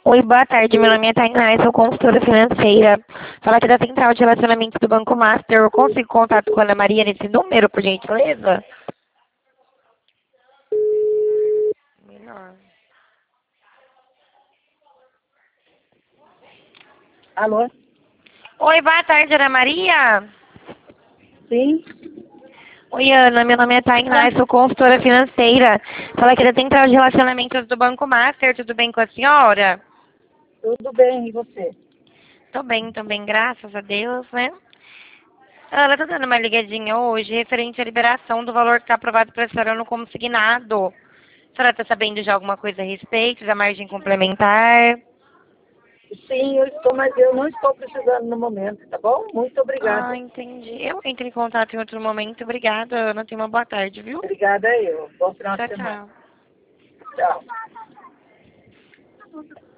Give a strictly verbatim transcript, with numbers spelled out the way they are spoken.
Oi, boa tarde. Meu nome é Tainá, eu sou consultora financeira. Fala aqui da Central de Relacionamento do Banco Master. Eu consigo contato com a Ana Maria nesse número, por gentileza? Menor. Alô? Oi, boa tarde, Ana Maria. Sim? Oi, Ana. Meu nome é Tainá, eu sou consultora financeira. Fala aqui da Central de Relacionamentos do Banco Master. Tudo bem com a senhora? Tudo bem, e você? Tô bem também, graças a Deus, né? Ana, tô dando uma ligadinha hoje referente à liberação do valor que está aprovado para a senhora no consignado. A senhora está sabendo de alguma coisa a respeito da margem complementar? Sim, eu estou, mas eu não estou precisando no momento, tá bom? Muito Ah, obrigada. entendi. Eu entro em contato em outro momento. Obrigada, Ana. Tenha uma boa tarde, viu? Obrigada eu. Bom final de Tchau, semana. tchau. Tchau.